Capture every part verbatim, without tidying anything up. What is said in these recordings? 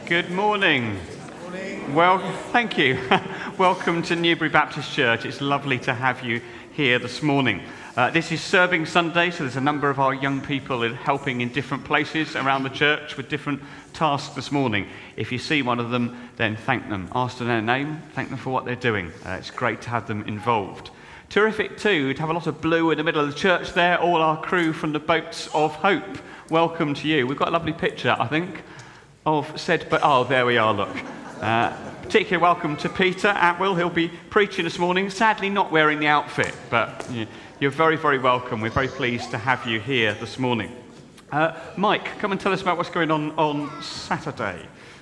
Good morning. Morning. Well, thank you. Welcome to Newbury Baptist Church. It's lovely to have you here this morning. Uh, this is Serving Sunday, so there's a number of our young people helping in different places around the church with different tasks this morning. If you see one of them, then thank them. Ask them their name, thank them for what they're doing. Uh, it's great to have them involved. Terrific too to have a lot of blue in the middle of the church there, all our crew from the Boats of Hope. Welcome to you. We've got a lovely picture, I think, of said, but oh, there we are, look. Uh, particularly welcome to Peter Atwill. He'll be preaching this morning, sadly not wearing the outfit, but you know, you're very, very welcome. We're very pleased to have you here this morning. Uh, Mike, come and tell us about what's going on on Saturday.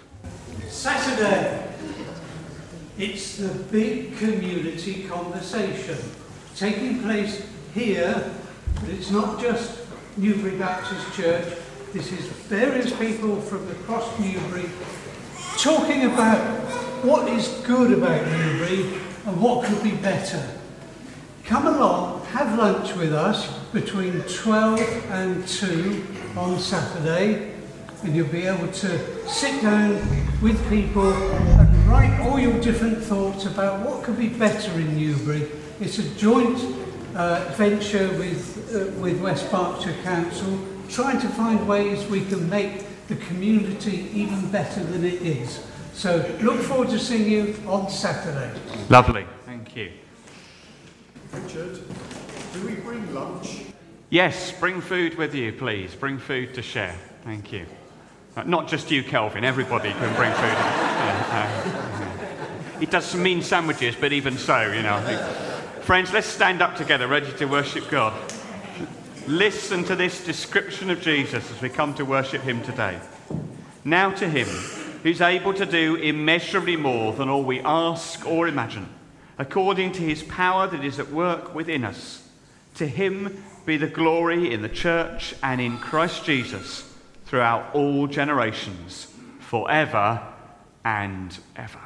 Saturday. It's the big community conversation taking place here, but it's not just Newbury Baptist Church. This is various people from across Newbury talking about what is good about Newbury and what could be better. Come along, have lunch with us between twelve and two on Saturday, and you'll be able to sit down with people and write all your different thoughts about what could be better in Newbury. It's a joint uh, venture with, uh, with West Berkshire Council, trying to find ways we can make the community even better than it is. So look forward to seeing you on Saturday. Lovely, thank you. Richard, do we bring lunch? Yes, bring food with you, please. Bring food to share. Thank you. Uh, not just you, Kelvin. Everybody can bring food. Yeah, uh, he does some mean sandwiches, but even so, you know. I think. Friends, let's stand up together, ready to worship God. Listen to this description of Jesus as we come to worship him today. Now to him who's able to do immeasurably more than all we ask or imagine, according to his power that is at work within us. To him be the glory in the church and in Christ Jesus throughout all generations, forever and ever.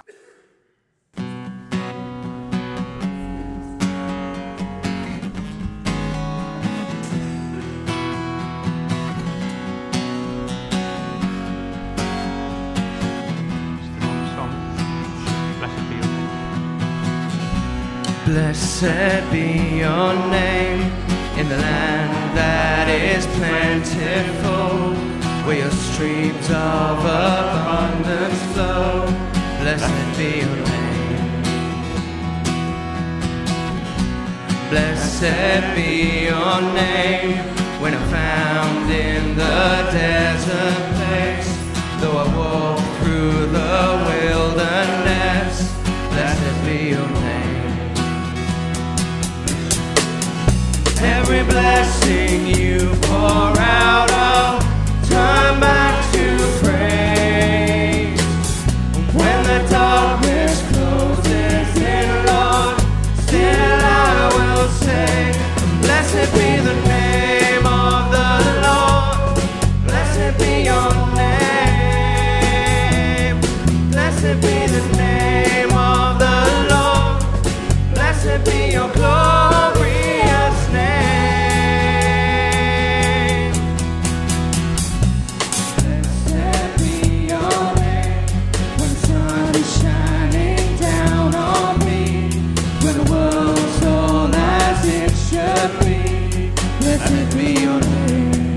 Blessed be your name in the land that is plentiful, where your streams of abundance flow. Blessed be your name. Blessed be your name when I'm found in the desert place. Though I walk through the wilderness, blessed be your name. Every blessing you pour out, I'll turn back to praise. When the darkness closes in, Lord, still I will say, blessed be the name of the Lord. Blessed be your name. Blessed be the name of the Lord. Blessed be your glory. Blessed be your name.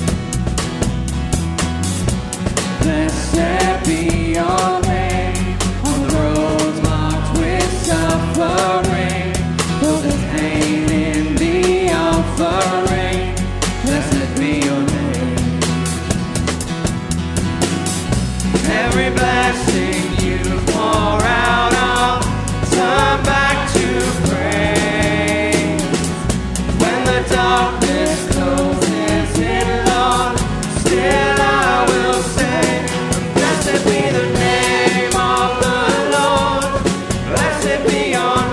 Blessed be your name. On the roads marked with suffering, though there's pain in the offering, blessed be your name. Every blessing you pour out, I'll turn back to praise. When the darkness closes in, Lord, still I will say, blessed be the name of the Lord. Blessed be your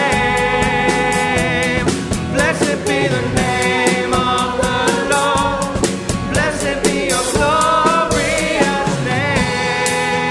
name. Blessed be the name of the Lord. Blessed be your glorious name.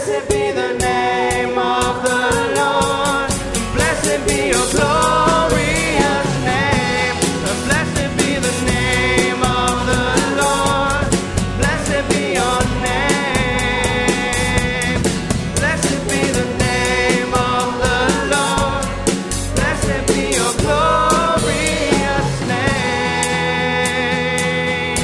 Blessed be the name of the Lord. Blessed be your glorious name. Blessed be the name of the Lord. Blessed be your name. Blessed be the name of the Lord. Blessed be your glorious name.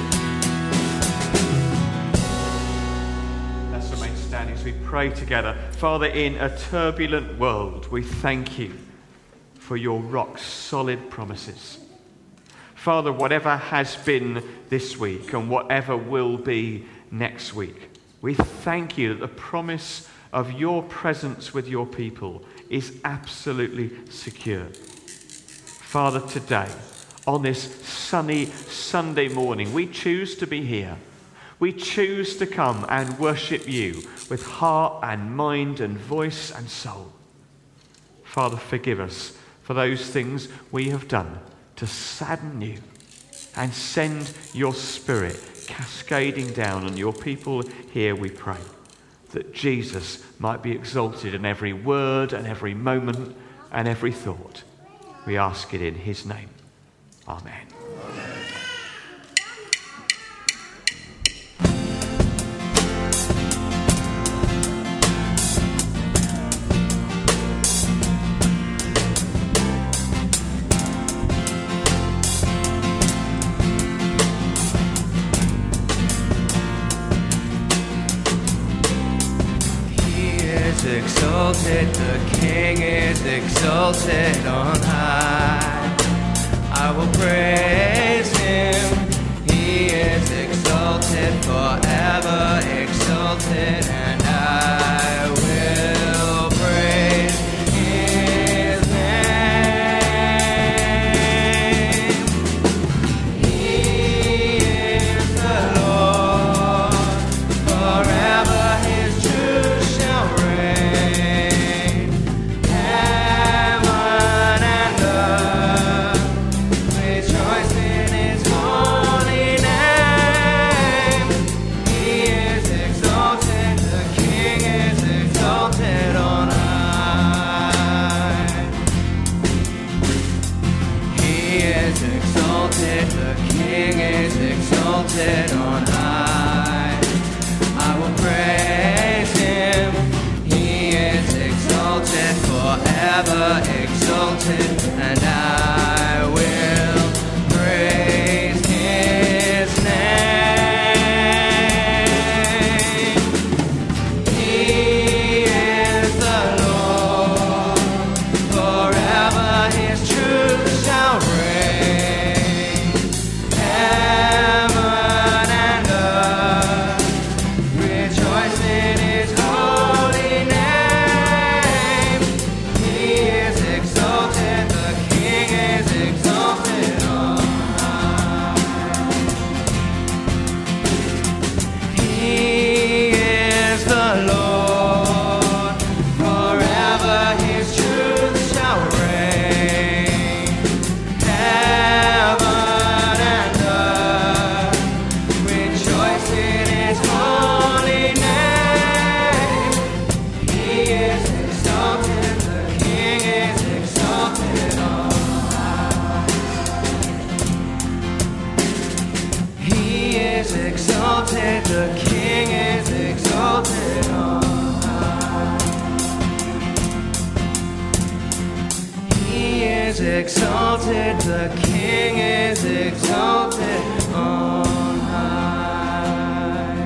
Let's remain standing as we pray together. Father, in a turbulent world, we thank you for your rock-solid promises. Father, whatever has been this week and whatever will be next week, we thank you that the promise of your presence with your people is absolutely secure. Father, today, on this sunny Sunday morning, we choose to be here. We choose to come and worship you with heart and mind and voice and soul. Father, forgive us for those things we have done to sadden you, and send your Spirit cascading down on your people here, we pray, that Jesus might be exalted in every word and every moment and every thought. We ask it in his name. Amen. Exalted, the King is exalted on high. I will praise him. He is exalted, forever exalted, and I will praise his name. He is the Lord, forever his truth shall reign. Heaven and earth rejoice in his holy name. He is exalted, the King is exalted on high. He is exalted, the King is exalted on high. I will praise him. He is exalted, forever exalted, and I will praise his name. He is the Lord, forever his truth shall reign. Heaven and earth rejoice in his holy name. He is exalted, the King is exalted on high. He is the Lord, forever his truth shall reign. Heaven and earth rejoice in his holy name. He is exalted, the King is exalted on high. He is exalted, the King is exalted on high. He is exalted, the King is exalted on high.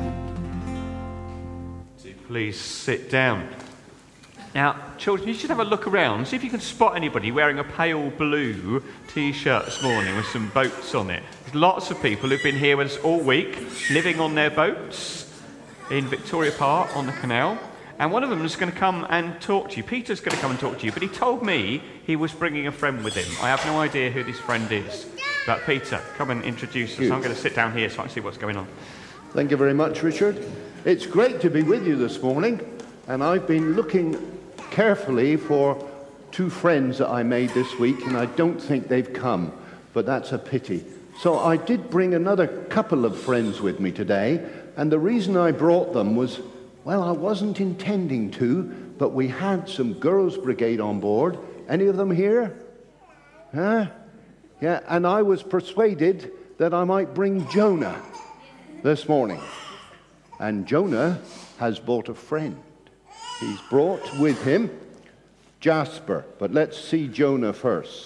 So please sit down. Now, children, you should have a look around. See if you can spot anybody wearing a pale blue T-shirt this morning with some boats on it. There's lots of people who've been here with us all week, living on their boats in Victoria Park on the canal. And one of them is going to come and talk to you. Peter's going to come and talk to you, but he told me he was bringing a friend with him. I have no idea who this friend is. But Peter, come and introduce us. I'm going to sit down here so I can see what's going on. Thank you very much, Richard. It's great to be with you this morning, and I've been looking carefully for two friends that I made this week, and I don't think they've come, but that's a pity. So I did bring another couple of friends with me today, and the reason I brought them was Well, I wasn't intending to, but we had some girls' brigade on board. Any of them here? Huh? Yeah, and I was persuaded that I might bring Jonah this morning. And Jonah has brought a friend. He's brought with him Jasper. But let's see Jonah first.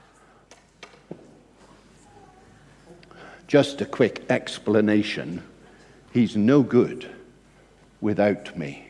Just a quick explanation. He's no good without me.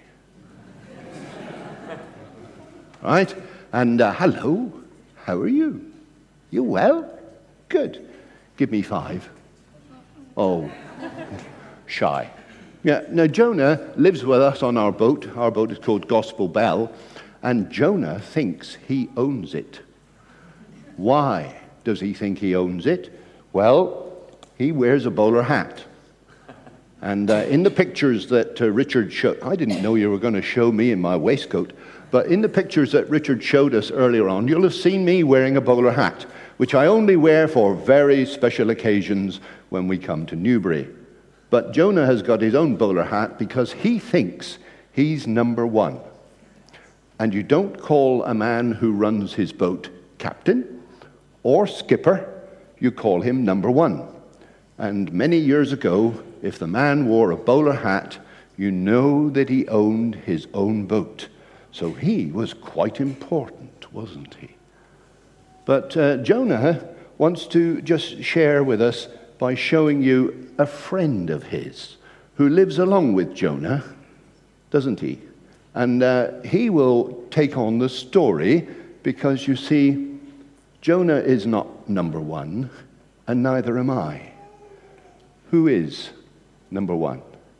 Right? And uh, hello, how are you? You well? Good. Give me five. Oh, shy. Yeah, now Jonah lives with us on our boat. Our boat is called Gospel Bell, and Jonah thinks he owns it. Why does he think he owns it? Well, he wears a bowler hat. And uh, in the pictures that uh, Richard showed, I didn't know you were going to show me in my waistcoat, but in the pictures that Richard showed us earlier on, you'll have seen me wearing a bowler hat, which I only wear for very special occasions when we come to Newbury. But Jonah has got his own bowler hat because he thinks he's number one. And you don't call a man who runs his boat captain or skipper, you call him number one. And many years ago, if the man wore a bowler hat, you know that he owned his own boat. So he was quite important, wasn't he? But uh, Jonah wants to just share with us by showing you a friend of his who lives along with Jonah, doesn't he? And uh, he will take on the story because, you see, Jonah is not number one, and neither am I. Who is number one?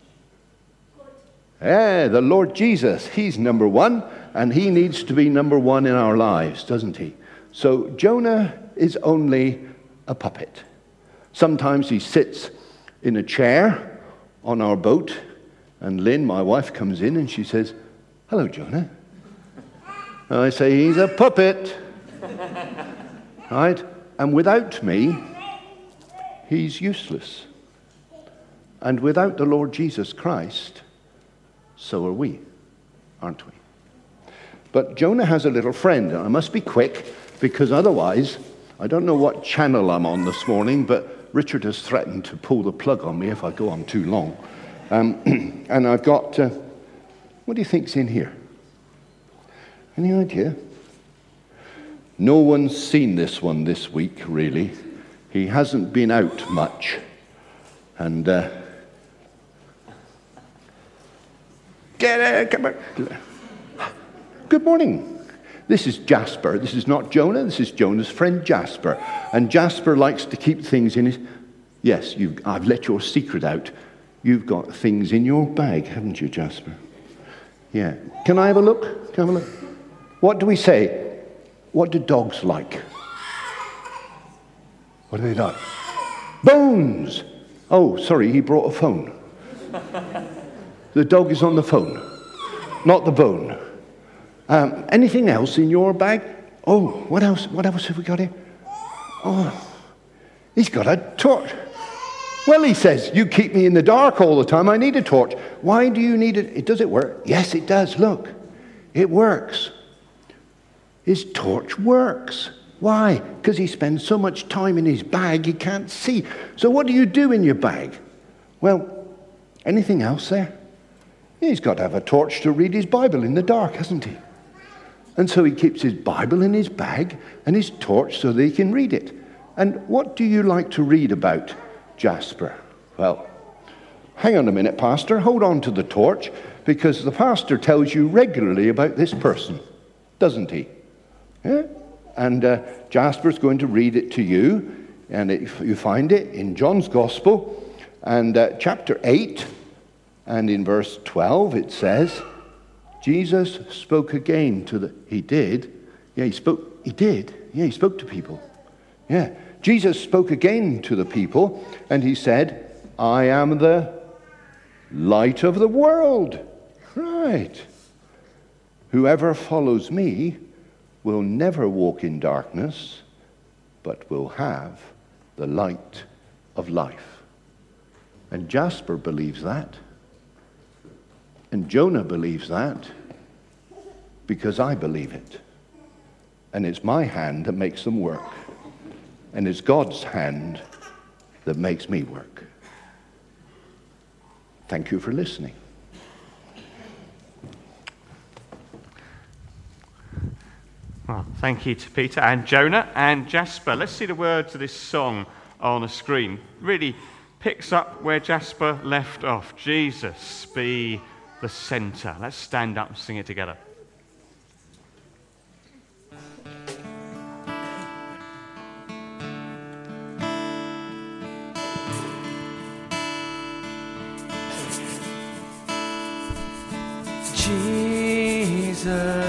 Eh, the Lord Jesus. He's number one, and he needs to be number one in our lives, doesn't he? So Jonah is only a puppet. Sometimes he sits in a chair on our boat, and Lynn, my wife, comes in and she says, "Hello, Jonah." And I say, "He's a puppet." Right? And without me, he's useless. And without the Lord Jesus Christ, so are we, aren't we? But Jonah has a little friend, and I must be quick, because otherwise, I don't know what channel I'm on this morning, but Richard has threatened to pull the plug on me if I go on too long. Um, and I've got, uh, what do you think's in here? Any idea? No one's seen this one this week, really. He hasn't been out much. And, uh, get it, come on. Good morning. This is Jasper. This is not Jonah. This is Jonah's friend Jasper. And Jasper likes to keep things in his... Yes, you've, I've let your secret out. You've got things in your bag, haven't you, Jasper? Yeah. Can I have a look? Can I have a look? What do we say? What do dogs like? What do they like? Bones! Oh, sorry, he brought a phone. The dog is on the phone, not the bone. Um, anything else in your bag? Oh, what else? What else have we got here? Oh, he's got a torch. Well, he says, "You keep me in the dark all the time. I need a torch." Why do you need it? Does it work? Yes, it does. Look, it works. His torch works. Why? Because he spends so much time in his bag he can't see. So what do you do in your bag? Well, anything else there? He's got to have a torch to read his Bible in the dark, hasn't he? And so he keeps his Bible in his bag and his torch so that he can read it. And what do you like to read about, Jasper? Well, hang on a minute, Pastor. Hold on to the torch, because the pastor tells you regularly about this person, doesn't he? Yeah? And uh, Jasper's going to read it to you, and it, you find it in John's Gospel, and uh, chapter eight, and in verse twelve it says, Jesus spoke again to the... He did. Yeah, he spoke. He did. Yeah, he spoke to people. Yeah. Jesus spoke again to the people, and he said, "I am the light of the world." Right. "Whoever follows me will never walk in darkness, but will have the light of life." And Jasper believes that. And Jonah believes that because I believe it. And it's my hand that makes them work. And it's God's hand that makes me work. Thank you for listening. Well, thank you to Peter and Jonah and Jasper. Let's see the words of this song on the screen. Really picks up where Jasper left off. Jesus, be the centre. Let's stand up and sing it together. Jesus,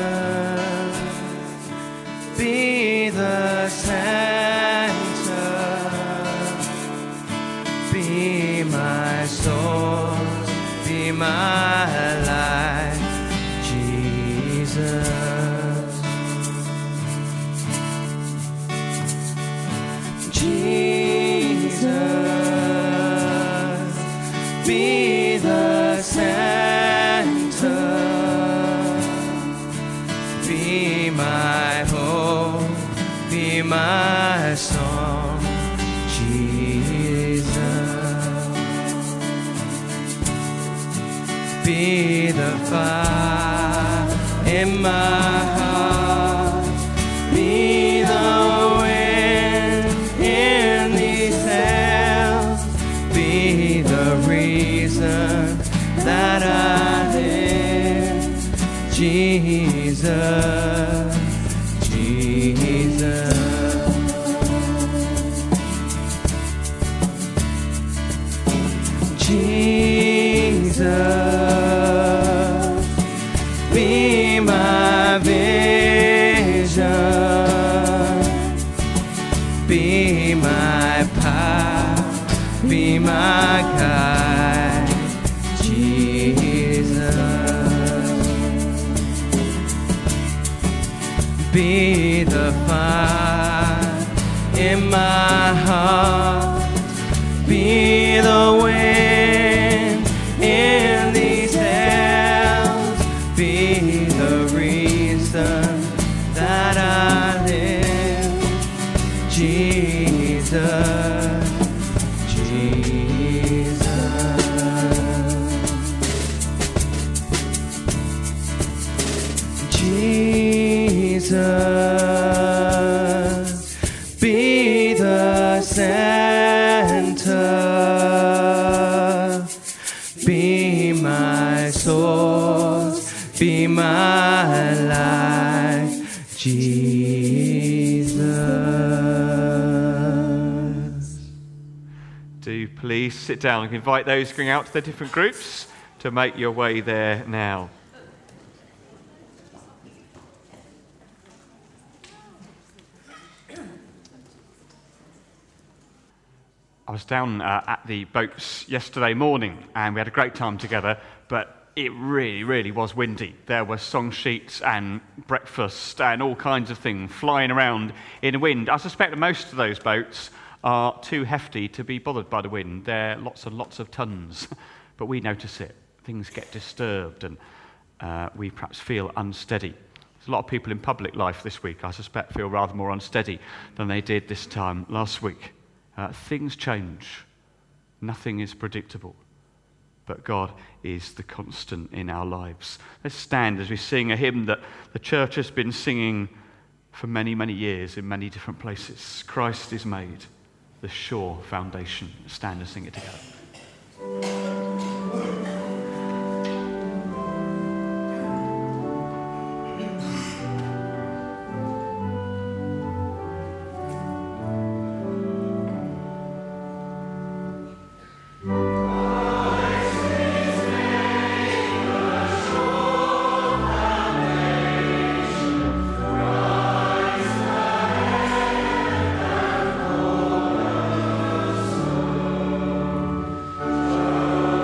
be the center, be my source, be my life, Jesus. Jesus, be the center, be my hope, be my song, Jesus. Be the fire in my heart, be the wind in these sails, be the reason that I live, Jesus, Jesus. Jesus, be my vision, be my power, be my guide, Jesus. Be the fire in my heart, be the wind in these sails, be the reason that I live, Jesus, Jesus. Jesus, be the center, be my source, be my life, Jesus. Do please sit down. I can invite those going out to their different groups to make your way there now. I was down uh, at the boats yesterday morning and we had a great time together, but it really, really was windy. There were song sheets and breakfast and all kinds of things flying around in the wind. I suspect that most of those boats are too hefty to be bothered by the wind. They're lots and lots of tons, but we notice it. Things get disturbed and uh, we perhaps feel unsteady. There's a lot of people in public life this week, I suspect, feel rather more unsteady than they did this time last week. Uh, things change. Nothing is predictable. But God is the constant in our lives. Let's stand as we sing a hymn that the church has been singing for many, many years in many different places. Christ is made the sure foundation. Stand and sing it together. Jesus.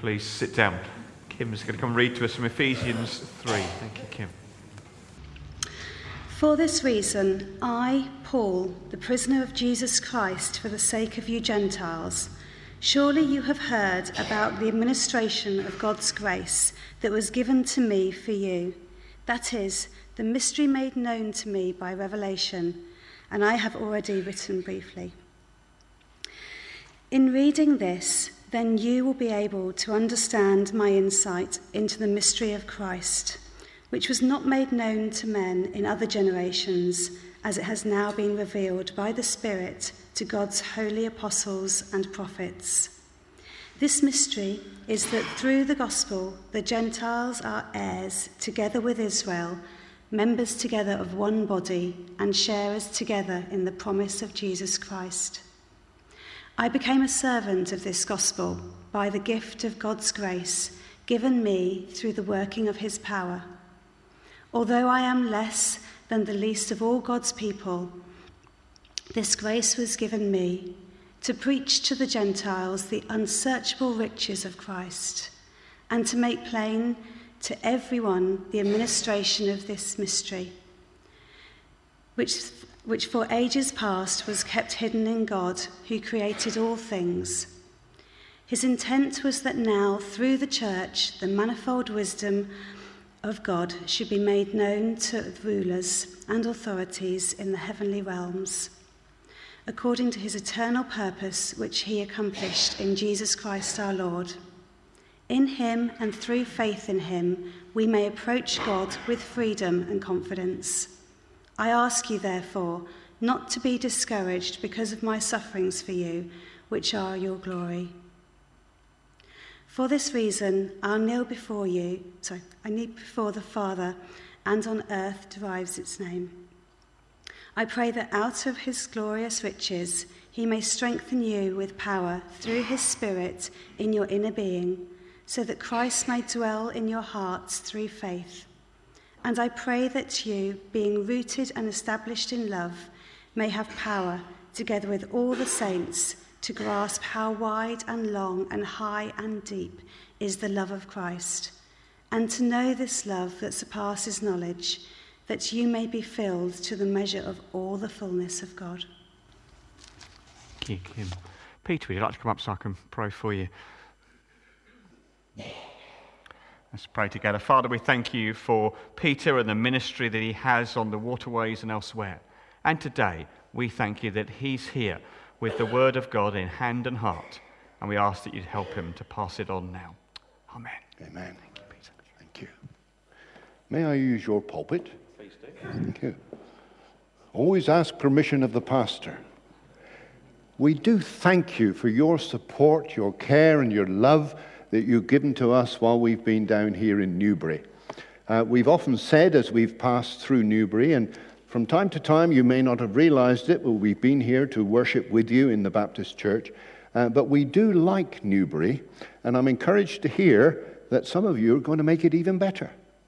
please sit down. Kim's going to come read to us from Ephesians three. Thank you, Kim. For this reason, I, Paul, the prisoner of Jesus Christ for the sake of you Gentiles, surely you have heard about the administration of God's grace that was given to me for you. That is, the mystery made known to me by revelation, and I have already written briefly. In reading this, then you will be able to understand my insight into the mystery of Christ, which was not made known to men in other generations, as it has now been revealed by the Spirit to God's holy apostles and prophets. This mystery is that through the gospel, the Gentiles are heirs together with Israel, members together of one body, and sharers together in the promise of Jesus Christ. I became a servant of this gospel by the gift of God's grace given me through the working of his power. Although I am less than the least of all God's people, this grace was given me to preach to the Gentiles the unsearchable riches of Christ, and to make plain to everyone the administration of this mystery, which, which for ages past was kept hidden in God, who created all things. His intent was that now, through the church, the manifold wisdom of God should be made known to rulers and authorities in the heavenly realms, according to his eternal purpose, which he accomplished in Jesus Christ our Lord. In him and through faith in him, we may approach God with freedom and confidence. I ask you, therefore, not to be discouraged because of my sufferings for you, which are your glory. For this reason, I'll kneel before you, sorry, I kneel before the Father, and on earth derives its name. I pray that out of his glorious riches, he may strengthen you with power through his Spirit in your inner being, so that Christ may dwell in your hearts through faith. And I pray that you, being rooted and established in love, may have power, together with all the saints, to grasp how wide and long and high and deep is the love of Christ, and to know this love that surpasses knowledge, that you may be filled to the measure of all the fullness of God. Thank you, Kim. Peter, would you like to come up so I can pray for you? Let's pray together. Father, we thank you for Peter and the ministry that he has on the waterways and elsewhere. And today, we thank you that he's here with the word of God in hand and heart, and we ask that you'd help him to pass it on now. Amen. Amen. Thank you, Peter. Thank you. May I use your pulpit? Please do. Thank you. Always ask permission of the pastor. We do thank you for your support, your care, and your love that you've given to us while we've been down here in Newbury. Uh, we've often said as we've passed through Newbury, and from time to time, you may not have realized it, but we've been here to worship with you in the Baptist Church. Uh, but we do like Newbury, and I'm encouraged to hear that some of you are going to make it even better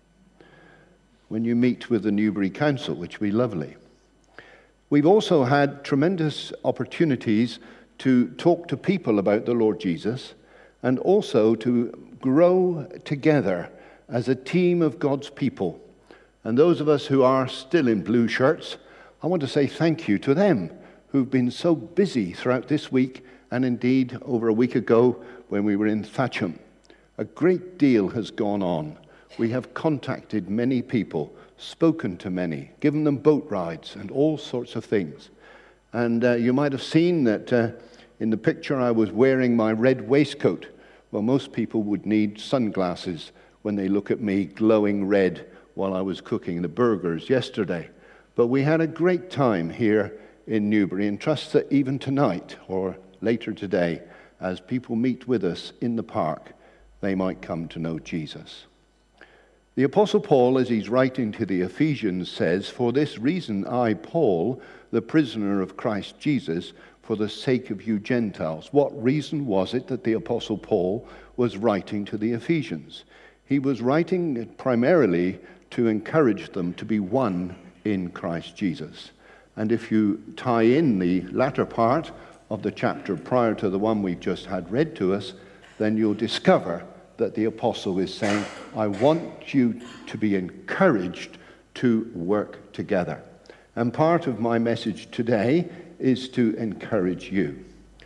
when you meet with the Newbury Council, which will be lovely. We've also had tremendous opportunities to talk to people about the Lord Jesus, and also to grow together as a team of God's people. And those of us who are still in blue shirts, I want to say thank you to them who've been so busy throughout this week, and indeed over a week ago when we were in Thatcham. A great deal has gone on. We have contacted many people, spoken to many, given them boat rides and all sorts of things. And uh, you might have seen that uh, in the picture I was wearing my red waistcoat. Well, most people would need sunglasses when they look at me glowing red while I was cooking the burgers yesterday. But we had a great time here in Newbury, and trust that even tonight or later today, as people meet with us in the park, they might come to know Jesus. The Apostle Paul, as he's writing to the Ephesians, says, "For this reason I, Paul, the prisoner of Christ Jesus, for the sake of you Gentiles." What reason was it that the Apostle Paul was writing to the Ephesians? He was writing primarily to encourage them to be one in Christ Jesus. And if you tie in the latter part of the chapter prior to the one we've just had read to us, then you'll discover that the apostle is saying, I want you to be encouraged to work together. And part of my message today is to encourage you.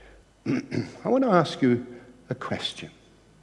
I want to ask you a question.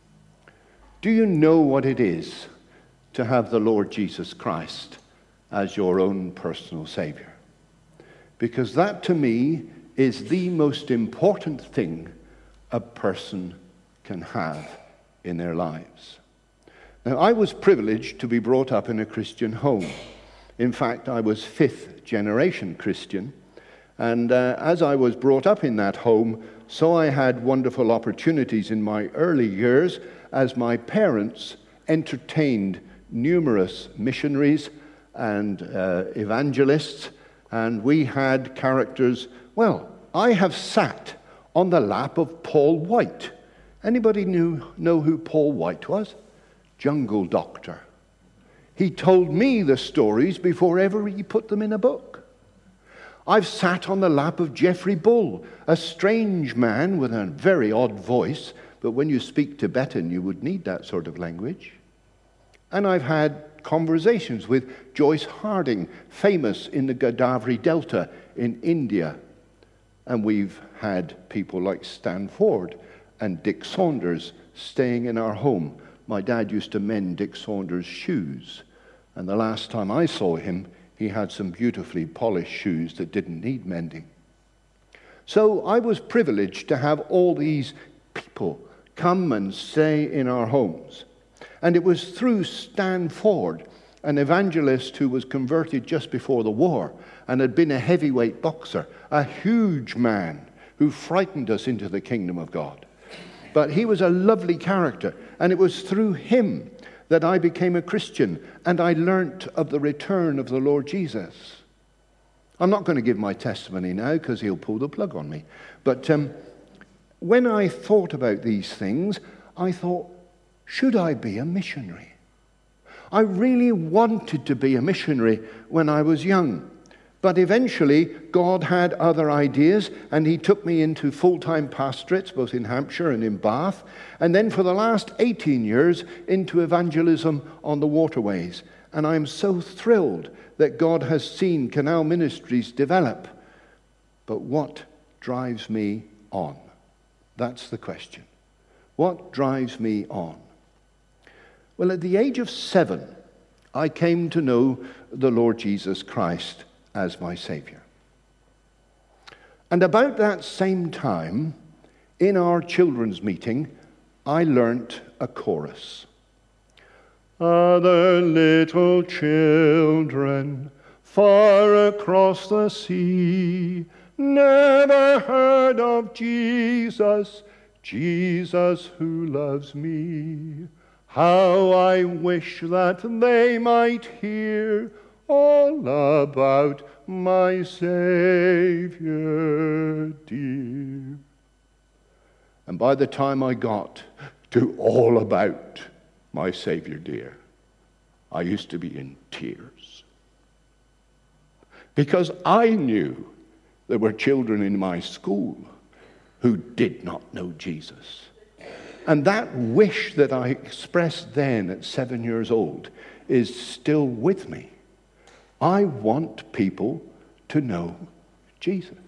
Do you know what it is to have the Lord Jesus Christ as your own personal Savior? Because that, to me, is the most important thing a person can have in their lives. Now, I was privileged to be brought up in a Christian home. In fact, I was fifth generation Christian. And uh, as I was brought up in that home, so I had wonderful opportunities in my early years as my parents entertained numerous missionaries and uh, evangelists, and we had characters. Well, I have sat on the lap of Paul White. Anybody knew, know who Paul White was? Jungle Doctor. He told me the stories before ever he put them in a book. I've sat on the lap of Geoffrey Bull, a strange man with a very odd voice, but when you speak Tibetan, you would need that sort of language. And I've had conversations with Joyce Harding, famous in the Godavari Delta in India. And we've had people like Stan Ford and Dick Saunders staying in our home. My dad used to mend Dick Saunders' shoes. And the last time I saw him, he had some beautifully polished shoes that didn't need mending. So I was privileged to have all these people come and stay in our homes. And it was through Stan Ford, an evangelist who was converted just before the war and had been a heavyweight boxer, a huge man who frightened us into the kingdom of God. But he was a lovely character, and it was through him that I became a Christian, and I learnt of the return of the Lord Jesus. I'm not going to give my testimony now because he'll pull the plug on me. But um, when I thought about these things, I thought, should I be a missionary? I really wanted to be a missionary when I was young. But eventually, God had other ideas, and he took me into full-time pastorates, both in Hampshire and in Bath, and then for the last eighteen years, into evangelism on the waterways. And I'm so thrilled that God has seen Canal Ministries develop. But what drives me on? That's the question. What drives me on? Well, at the age of seven, I came to know the Lord Jesus Christ as my Savior. And about that same time, in our children's meeting, I learnt a chorus. Other little children far across the sea never heard of Jesus, Jesus who loves me. How I wish that they might hear all about my Savior dear. And by the time I got to all about my Savior dear, I used to be in tears. Because I knew there were children in my school who did not know Jesus. And that wish that I expressed then at seven years old is still with me. I want people to know Jesus.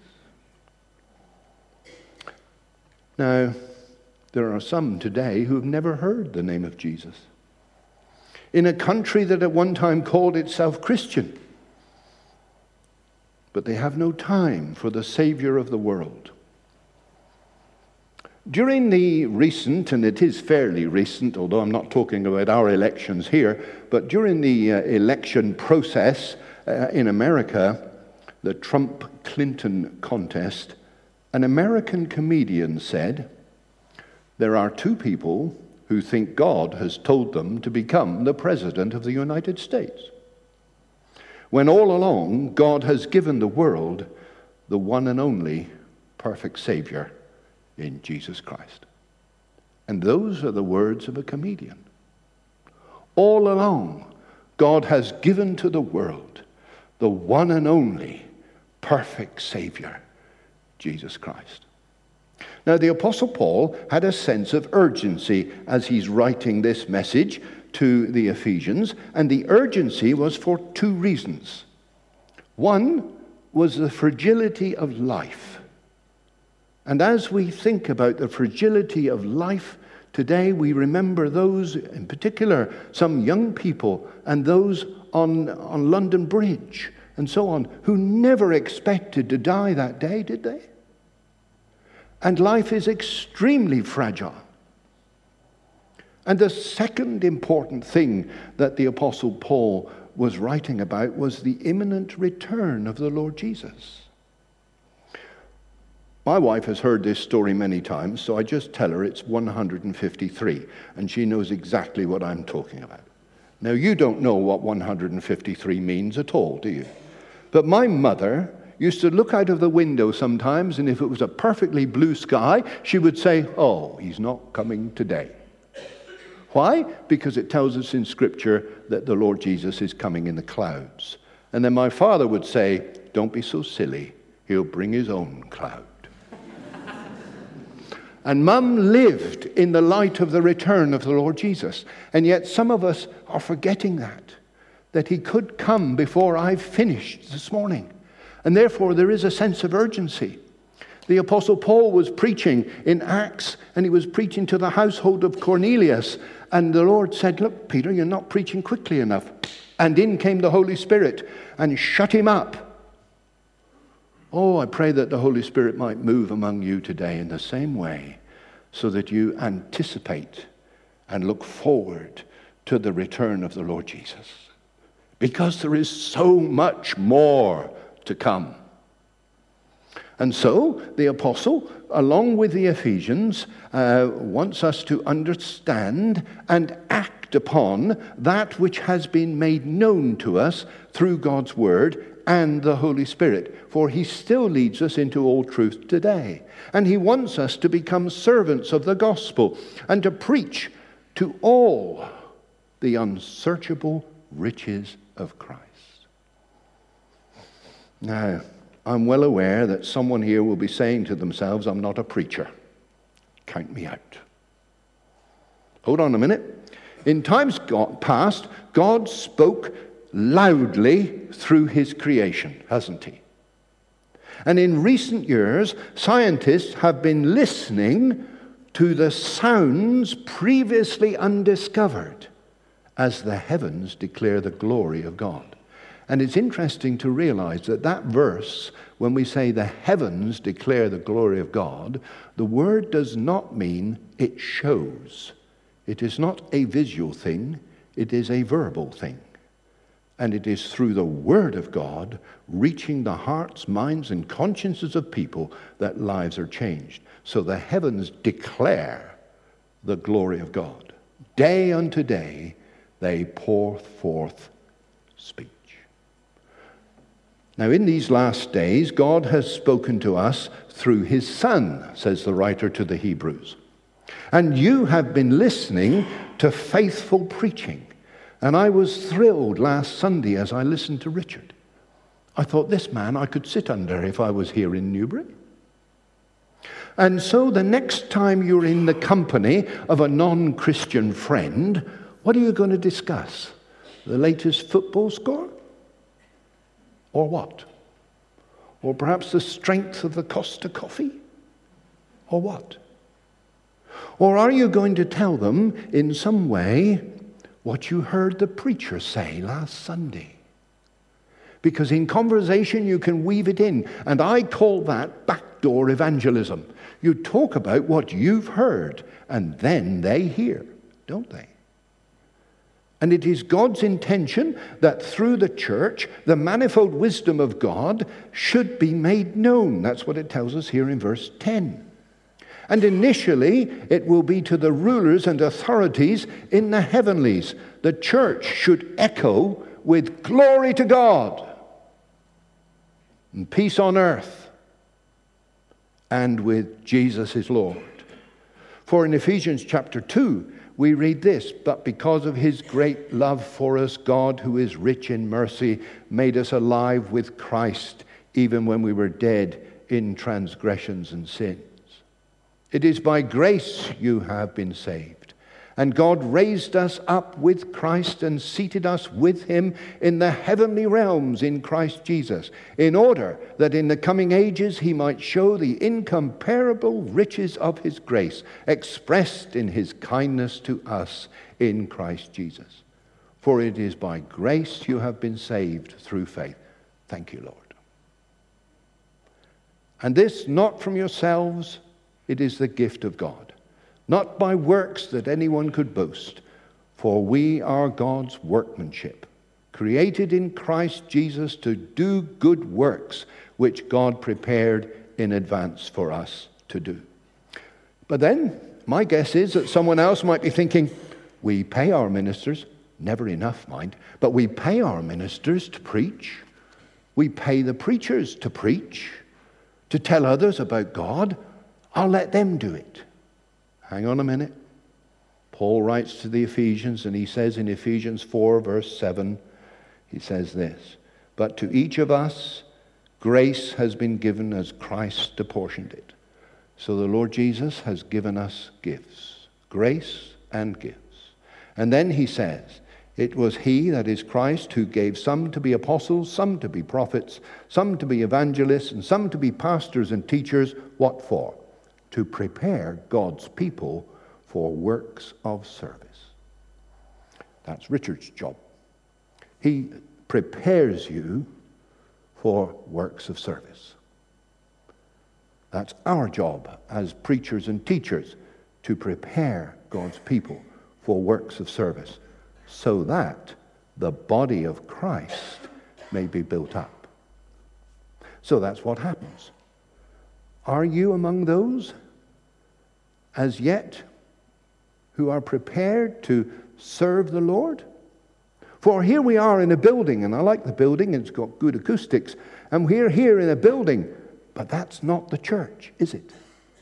Now, there are some today who have never heard the name of Jesus. In a country that at one time called itself Christian. But they have no time for the Savior of the world. During the recent, and it is fairly recent, although I'm not talking about our elections here, but during the uh, election process uh, in America, the Trump-Clinton contest, an American comedian said, there are two people who think God has told them to become the President of the United States, when all along God has given the world the one and only perfect Savior in Jesus Christ. And those are the words of a comedian. All along, God has given to the world the one and only perfect Savior, Jesus Christ. Now, the Apostle Paul had a sense of urgency as he's writing this message to the Ephesians, and the urgency was for two reasons. One was the fragility of life. And as we think about the fragility of life today, we remember those, in particular, some young people and those on, on London Bridge and so on, who never expected to die that day, did they? And life is extremely fragile. And the second important thing that the Apostle Paul was writing about was the imminent return of the Lord Jesus. My wife has heard this story many times, so I just tell her it's one hundred fifty-three, and she knows exactly what I'm talking about. Now, you don't know what one hundred fifty-three means at all, do you? But my mother used to look out of the window sometimes, and if it was a perfectly blue sky, she would say, "Oh, he's not coming today." Why? Because it tells us in Scripture that the Lord Jesus is coming in the clouds. And then my father would say, "Don't be so silly. He'll bring his own cloud." And Mum lived in the light of the return of the Lord Jesus. And yet some of us are forgetting that, that he could come before I've finished this morning. And therefore there is a sense of urgency. The Apostle Paul was preaching in Acts, and he was preaching to the household of Cornelius. And the Lord said, "Look, Peter, you're not preaching quickly enough." And in came the Holy Spirit and shut him up. Oh, I pray that the Holy Spirit might move among you today in the same way, so that you anticipate and look forward to the return of the Lord Jesus. Because there is so much more to come. And so the apostle, along with the Ephesians, uh, wants us to understand and act upon that which has been made known to us through God's word and the Holy Spirit. For he still leads us into all truth today. And he wants us to become servants of the gospel and to preach to all the unsearchable riches of Christ. Now, I'm well aware that someone here will be saying to themselves, "I'm not a preacher. Count me out." Hold on a minute. In times past, God spoke loudly through his creation, hasn't he? And in recent years, scientists have been listening to the sounds previously undiscovered as the heavens declare the glory of God. And it's interesting to realize that that verse, when we say the heavens declare the glory of God, the word does not mean it shows. It is not a visual thing, it is a verbal thing. And it is through the word of God reaching the hearts, minds, and consciences of people that lives are changed. So the heavens declare the glory of God. Day unto day they pour forth speech. Now, in these last days, God has spoken to us through his Son, says the writer to the Hebrews. And you have been listening to faithful preaching. And I was thrilled last Sunday as I listened to Richard. I thought, this man I could sit under if I was here in Newbury. And so the next time you're in the company of a non-Christian friend, what are you going to discuss? The latest football score? Or what? Or perhaps the strength of the Costa coffee? Or what? Or are you going to tell them in some way what you heard the preacher say last Sunday? Because in conversation you can weave it in. And I call that backdoor evangelism. You talk about what you've heard, and then they hear, don't they? And it is God's intention that through the church, the manifold wisdom of God should be made known. That's what it tells us here in verse ten. And initially, it will be to the rulers and authorities in the heavenlies. The church should echo with glory to God and peace on earth and with Jesus is Lord. For in Ephesians chapter two, we read this, "But because of his great love for us, God, who is rich in mercy, made us alive with Christ, even when we were dead in transgressions and sins." It is by grace you have been saved. And God raised us up with Christ and seated us with him in the heavenly realms in Christ Jesus, in order that in the coming ages he might show the incomparable riches of his grace, expressed in his kindness to us in Christ Jesus. For it is by grace you have been saved through faith. Thank you, Lord. And this not from yourselves, it is the gift of God, not by works that anyone could boast. For we are God's workmanship, created in Christ Jesus to do good works, which God prepared in advance for us to do. But then, my guess is that someone else might be thinking, we pay our ministers, never enough, mind, but we pay our ministers to preach. We pay the preachers to preach, to tell others about God. I'll let them do it. Hang on a minute. Paul writes to the Ephesians, and he says in Ephesians four, verse seven, he says this, but to each of us grace has been given as Christ apportioned it. So the Lord Jesus has given us gifts, grace and gifts. And then he says, it was he, that is Christ, who gave some to be apostles, some to be prophets, some to be evangelists, and some to be pastors and teachers. What for? To prepare God's people for works of service. That's Richard's job. He prepares you for works of service. That's our job as preachers and teachers, to prepare God's people for works of service, so that the body of Christ may be built up. So that's what happens. Are you among those as yet who are prepared to serve the Lord? For here we are in a building, and I like the building, it's got good acoustics, and we're here in a building, but that's not the church, is it?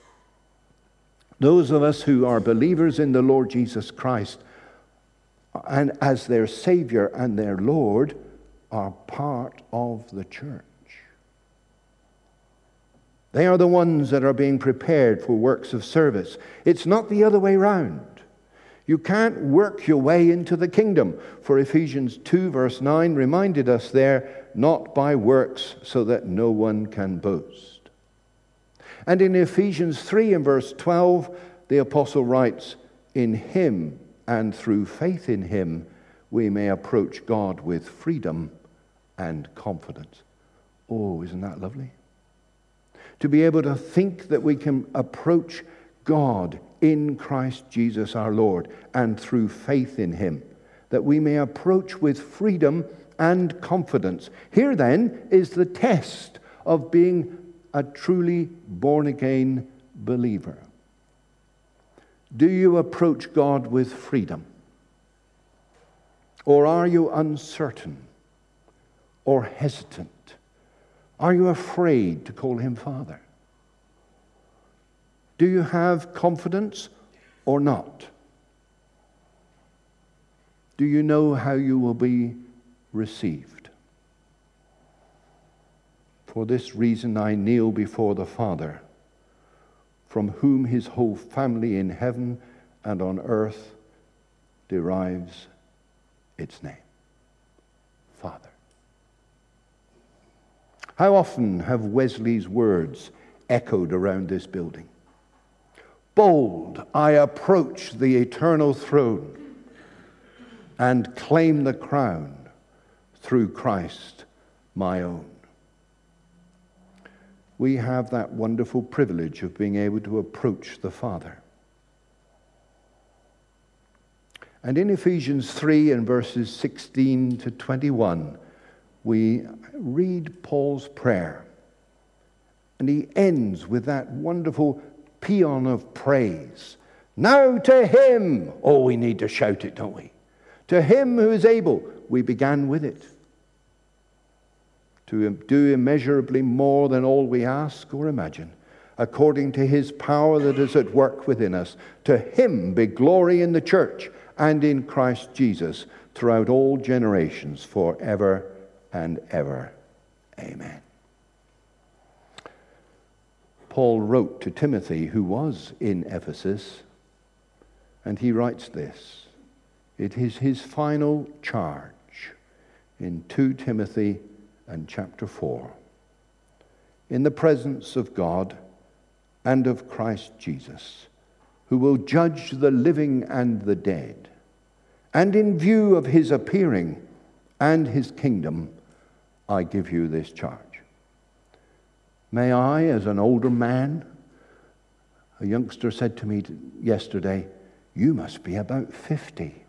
Those of us who are believers in the Lord Jesus Christ and as their Savior and their Lord are part of the church. They are the ones that are being prepared for works of service. It's not the other way round. You can't work your way into the kingdom. For Ephesians two verse nine reminded us there, not by works, so that no one can boast. And in Ephesians three and verse twelve, the apostle writes, in him and through faith in him, we may approach God with freedom and confidence. Oh, isn't that lovely? To be able to think that we can approach God in Christ Jesus our Lord and through faith in him, that we may approach with freedom and confidence. Here then is the test of being a truly born-again believer. Do you approach God with freedom? Or are you uncertain or hesitant? Are you afraid to call him Father? Do you have confidence or not? Do you know how you will be received? For this reason I kneel before the Father, from whom his whole family in heaven and on earth derives its name. Father. How often have Wesley's words echoed around this building? Bold, I approach the eternal throne and claim the crown through Christ my own. We have that wonderful privilege of being able to approach the Father. And in Ephesians three and verses sixteen to twenty-one, we read Paul's prayer. And he ends with that wonderful paean of praise. Now to him, oh, we need to shout it, don't we? To him who is able, we began with it, to do immeasurably more than all we ask or imagine, according to his power that is at work within us. To him be glory in the church and in Christ Jesus throughout all generations, forever and ever. Amen. Paul wrote to Timothy, who was in Ephesus, and he writes this. It is his final charge in Second Timothy and chapter four. In the presence of God and of Christ Jesus, who will judge the living and the dead, and in view of his appearing and his kingdom, I give you this charge. May I, as an older man, a youngster said to me yesterday, you must be about fifty.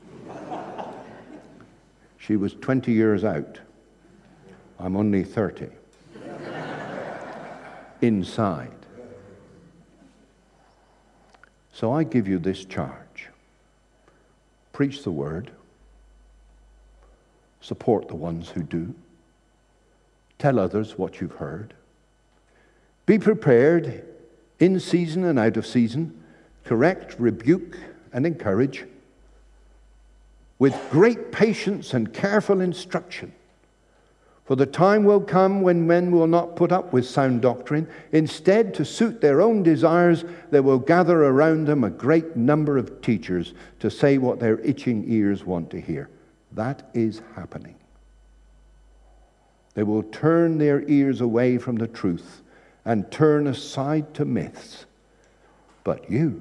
She was twenty years out. I'm only thirty. Inside. So I give you this charge. Preach the word. Support the ones who do. Tell others what you've heard. Be prepared in season and out of season. Correct, rebuke, and encourage with great patience and careful instruction. For the time will come when men will not put up with sound doctrine. Instead, to suit their own desires, they will gather around them a great number of teachers to say what their itching ears want to hear. That is happening. They will turn their ears away from the truth and turn aside to myths. But you,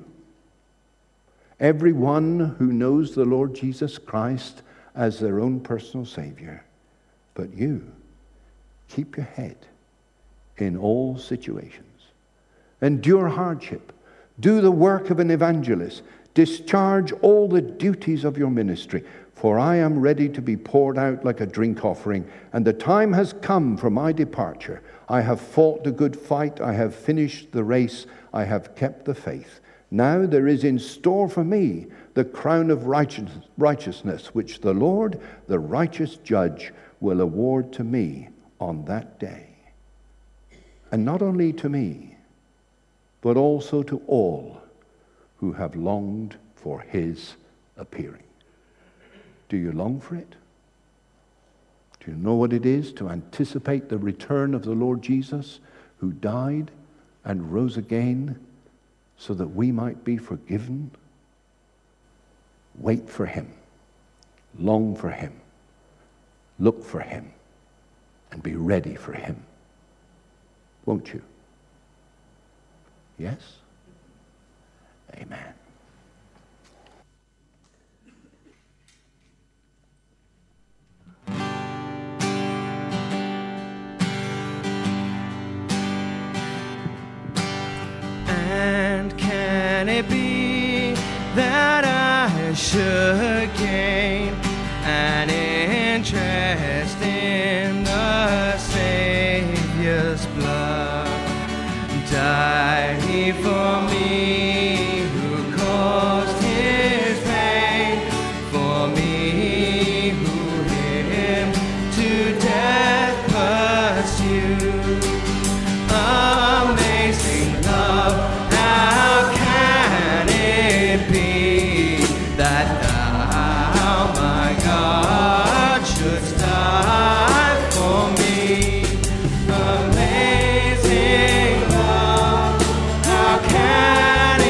everyone who knows the Lord Jesus Christ as their own personal Savior, but you, keep your head in all situations. Endure hardship. Do the work of an evangelist. Discharge all the duties of your ministry. For I am ready to be poured out like a drink offering, and the time has come for my departure. I have fought the good fight. I have finished the race. I have kept the faith. Now there is in store for me the crown of righteousness, which the Lord, the righteous judge, will award to me on that day. And not only to me, but also to all who have longed for his appearing. Do you long for it? Do you know what it is to anticipate the return of the Lord Jesus, who died and rose again so that we might be forgiven? Wait for him. Long for him. Look for him. And be ready for him. Won't you? Yes? Amen. And can it be that I should gain an interest in the Savior's blood? Died he for me, who caused his pain, for me who him to death pursued. Amazing love, how can it be that thou, my God, shouldst die for me? Amazing love, how can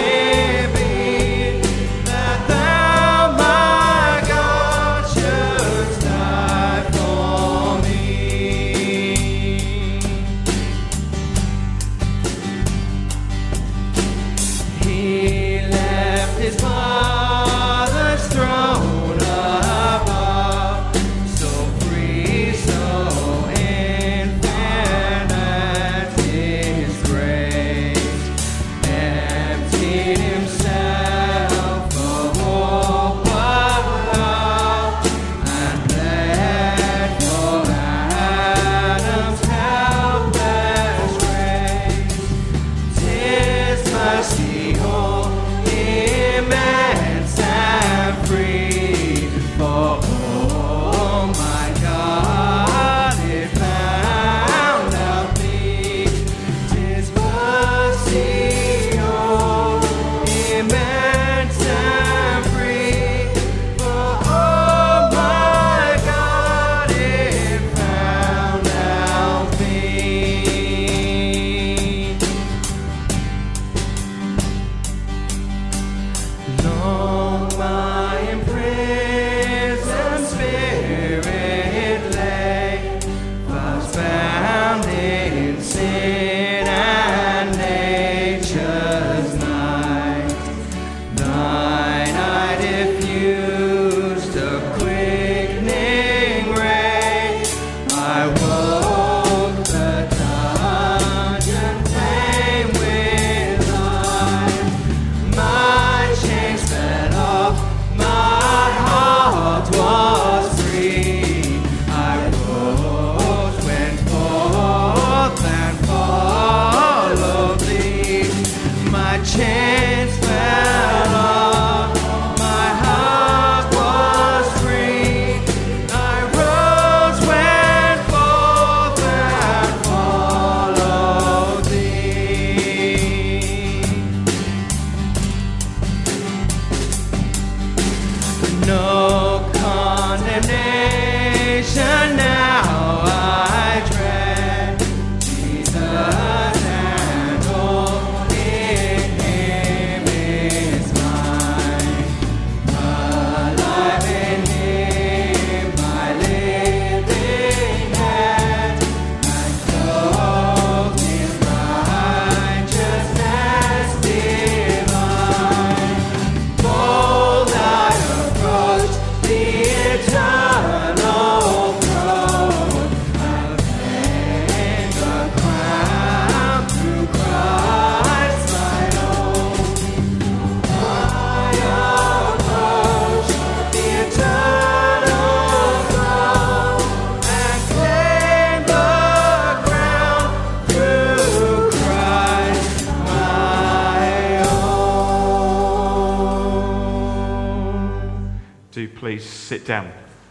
please sit down.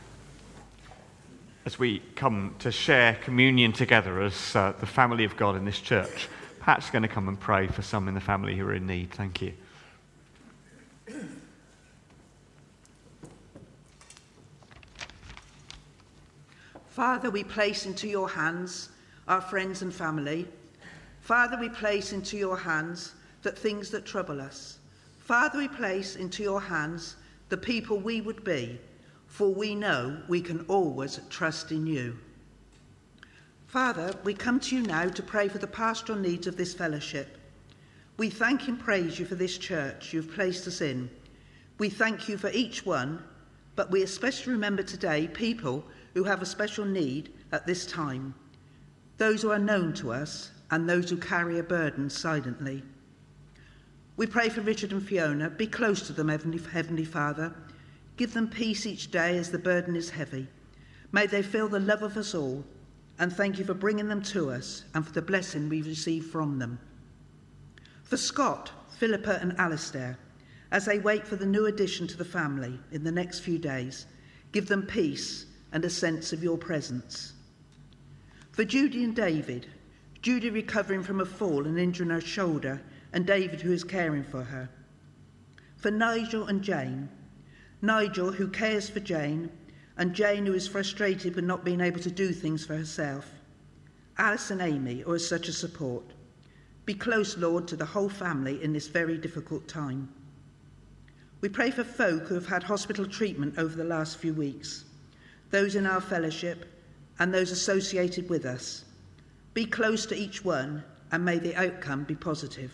As we come to share communion together as uh, the family of God in this church, Pat's going to come and pray for some in the family who are in need. Thank you. Father, we place into your hands our friends and family. Father, we place into your hands the things that trouble us. Father, we place into your hands the people we would be, for we know we can always trust in you. Father, we come to you now to pray for the pastoral needs of this fellowship. We thank and praise you for this church you've placed us in. We thank you for each one, but we especially remember today people who have a special need at this time, those who are known to us and those who carry a burden silently. We pray for Richard and Fiona. Be close to them, Heavenly, Heavenly Father. Give them peace each day as the burden is heavy. May they feel the love of us all, and thank you for bringing them to us and for the blessing we've received from them. For Scott, Philippa and Alistair, as they wait for the new addition to the family in the next few days, give them peace and a sense of your presence. For Judy and David, Judy recovering from a fall and injuring her shoulder, and David who is caring for her. For Nigel and Jane, Nigel who cares for Jane, and Jane who is frustrated with not being able to do things for herself. Alice and Amy are such a support. Be close, Lord, to the whole family in this very difficult time. We pray for folk who have had hospital treatment over the last few weeks, those in our fellowship and those associated with us. Be close to each one, and may the outcome be positive.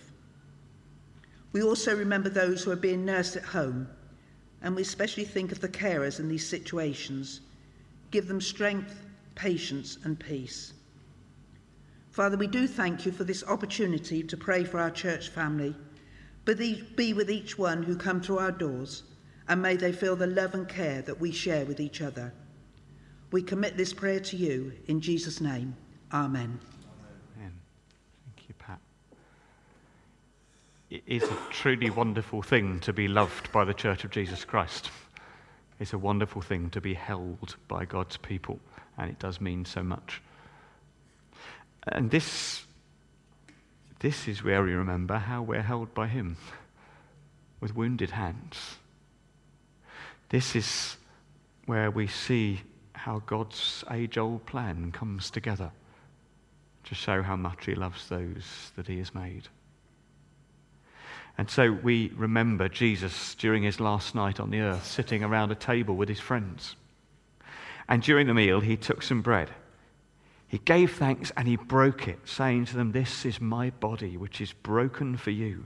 We also remember those who are being nursed at home, and we especially think of the carers in these situations. Give them strength, patience and peace. Father, we do thank you for this opportunity to pray for our church family, but be with each one who come through our doors, and may they feel the love and care that we share with each other. We commit this prayer to you in Jesus' name. Amen. Amen. Thank you, Pat. It is a truly wonderful thing to be loved by the Church of Jesus Christ. It's a wonderful thing to be held by God's people, and it does mean so much. And this, this is where we remember how we're held by him, with wounded hands. This is where we see how God's age-old plan comes together to show how much he loves those that he has made. And so we remember Jesus during his last night on the earth, sitting around a table with his friends. And during the meal, he took some bread. He gave thanks and he broke it, saying to them, "This is my body, which is broken for you.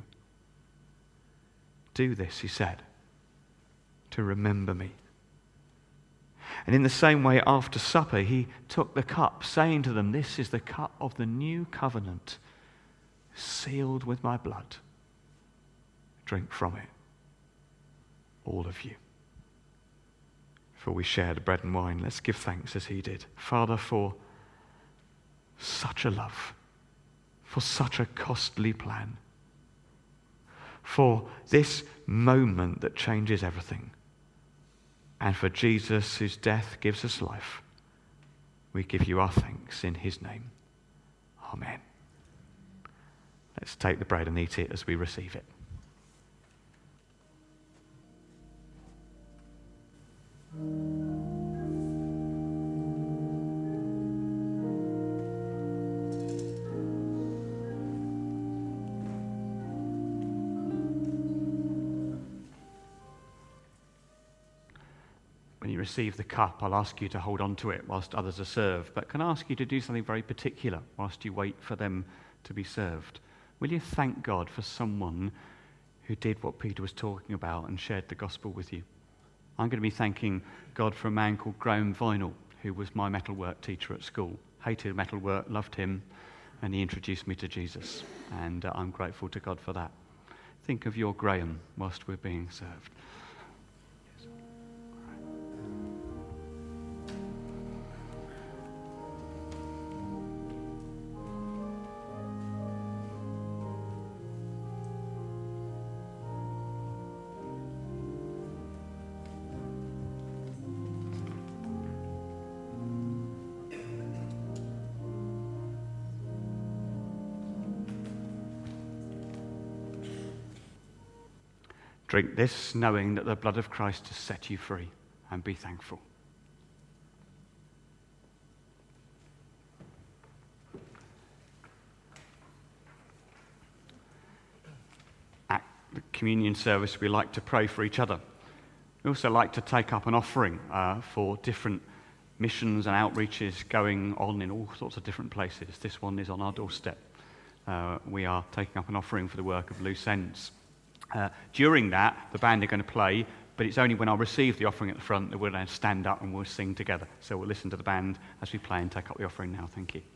Do this," he said, "to remember me." And in the same way, after supper, he took the cup, saying to them, "This is the cup of the new covenant, sealed with my blood. Drink from it, all of you." For we share the bread and wine, let's give thanks as he did. Father, for such a love, for such a costly plan, for this moment that changes everything, and for Jesus, whose death gives us life, we give you our thanks in his name. Amen. Let's take the bread and eat it as we receive it. When you receive the cup, I'll ask you to hold on to it whilst others are served, but can I ask you to do something very particular whilst you wait for them to be served? Will you thank God for someone who did what Peter was talking about and shared the gospel with you? I'm going to be thanking God for a man called Graham Vinal, who was my metalwork teacher at school. Hated metalwork, loved him, and he introduced me to Jesus, and uh, I'm grateful to God for that. Think of your Graham whilst we're being served. Drink this, knowing that the blood of Christ has set you free, and be thankful. At the communion service, we like to pray for each other. We also like to take up an offering uh, for different missions and outreaches going on in all sorts of different places. This one is on our doorstep. Uh, we are taking up an offering for the work of Loose Ends. Uh, during that, the band are going to play, but it's only when I receive the offering at the front that we'll then stand up and we'll sing together. So we'll listen to the band as we play and take up the offering now. Thank you.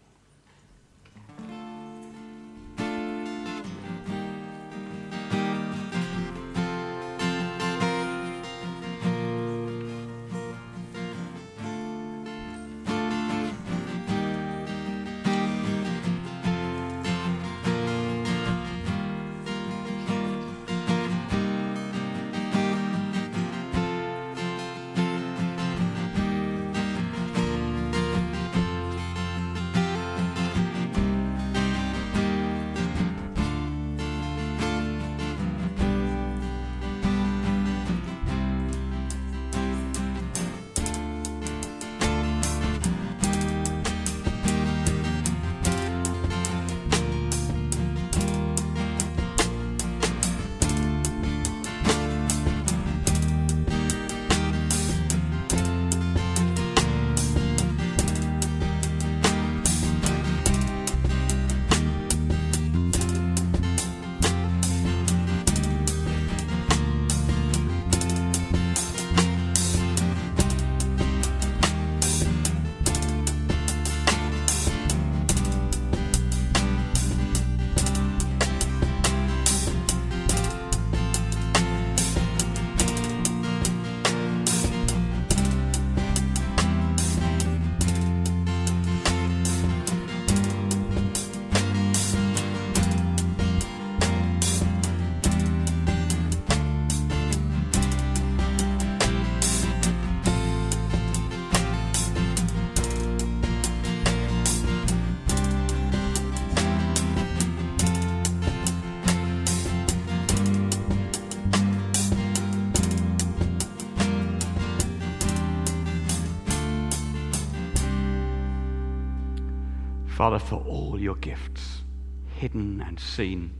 Father, for all your gifts, hidden and seen,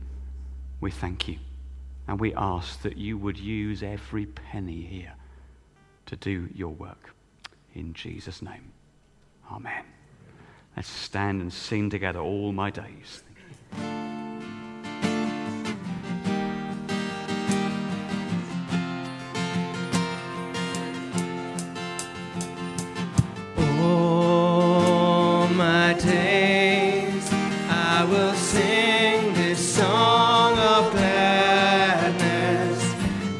we thank you. And we ask that you would use every penny here to do your work. In Jesus' name, amen. Let's stand and sing together, All My Days. All my days I will sing this song of gladness,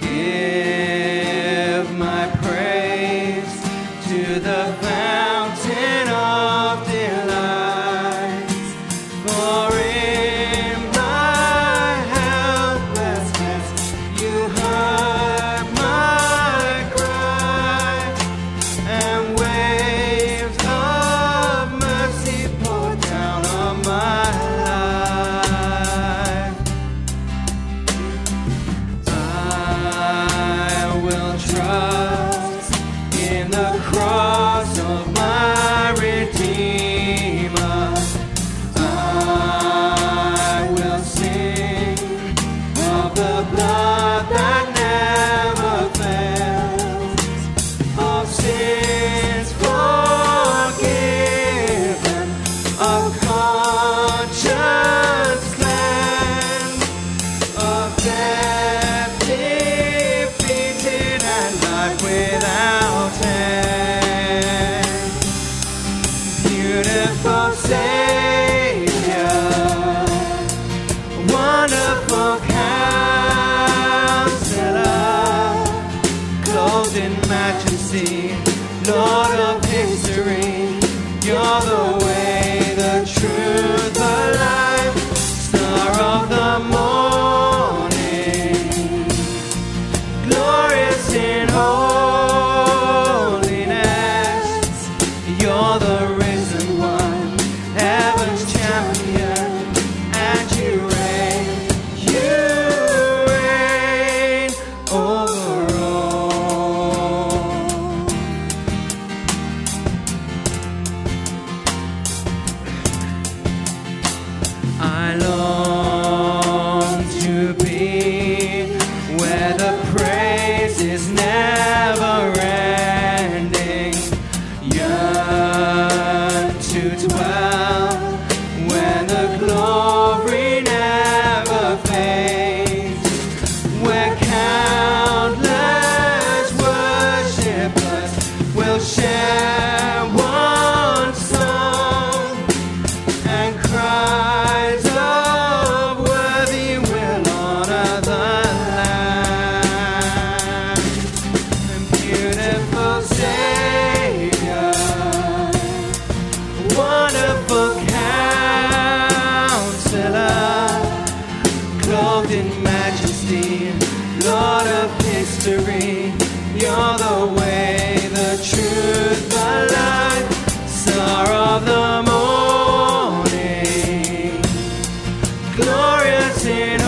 give my praise to the fountain of delights, for in my helplessness you heard my cry, and waves of mercy poured down on my life. I will trust in the cross of my Redeemer. I will sing of the blood that never fails, of sins forgiven, of conscience cleansed, of death defeated, and life without end. Beautiful Savior, wonderful Counselor, clothed in majesty, Lord of history, you're the way, the truth, the life, star of the morning, glorious in holiness, you're the risen one, heaven's champion, and you reign, you reign. Oh, I long to be where the praise is never ending. Yearn to dwell where the glory never fades, where countless worshippers will share one song, and cries of worthy will honor the Lamb. And beautiful Savior, wonderful Counselor, clothed in majesty, Lord of history, you're the way, the truth, the life, Star of the morning, glorious in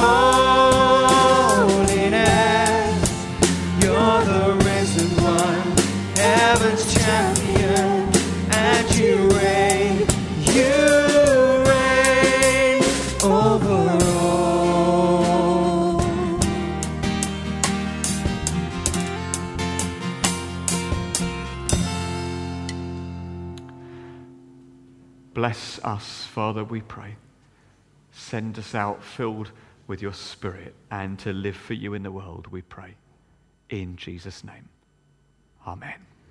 holiness. You're the risen one, heaven's champion, and you reign, you reign over all. Bless us, Father, we pray. Send us out filled with your Spirit and to live for you in the world, we pray. In Jesus' name. Amen.